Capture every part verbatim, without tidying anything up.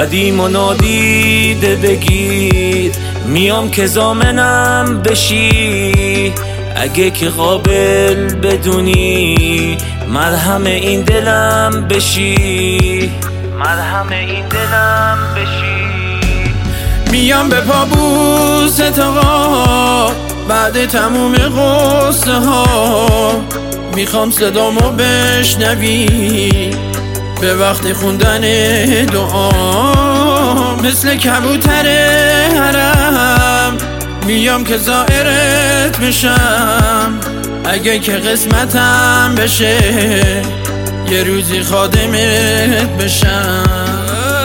قدیم و نادیده بگیر، میام که ضامنم بشی. اگه که قابل بدونی مرهم این دلم بشی، مرهم این دلم بشی. میام به پابوست آقا بعد تموم غصه ها، میخوام صدامو بشنوی به وقت خوندن دعا. مثل کبوتر حرم میام که زائرت بشم. اگه که قسمتم بشه یه روزی خادمت بشم.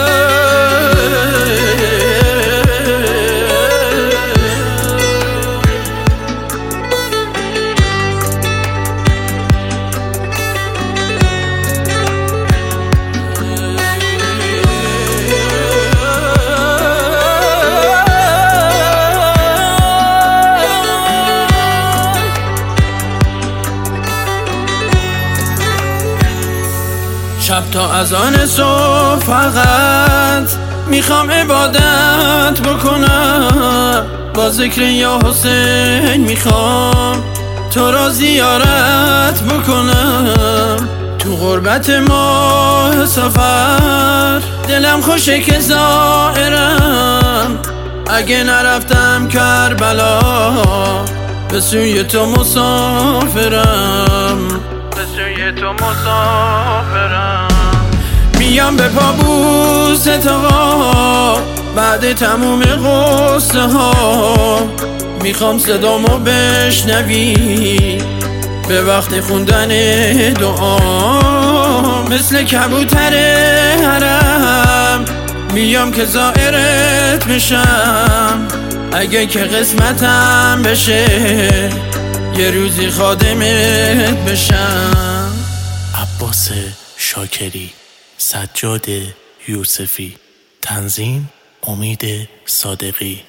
شب تا اذان صبح فقط میخوام عبادت بکنم، با ذکر یا حسین میخوام تو را زیارت بکنم. تو غربت ماه سفر دلم خوشه که زائرم. اگه نرفتم کربلا به سوی تو مسافرم، به سوی تو مسافرم. میام به پابوست آقا بعد تموم غصه ها، میخوام صدامو بشنوی به وقت خوندن دعا. مثل کبوتر حرم میام که زائرت بشم. اگه که قسمتم بشه یه روزی خادمت بشم. عباس شاکری، سجاد یوسفی، تنظیم امید صادقی.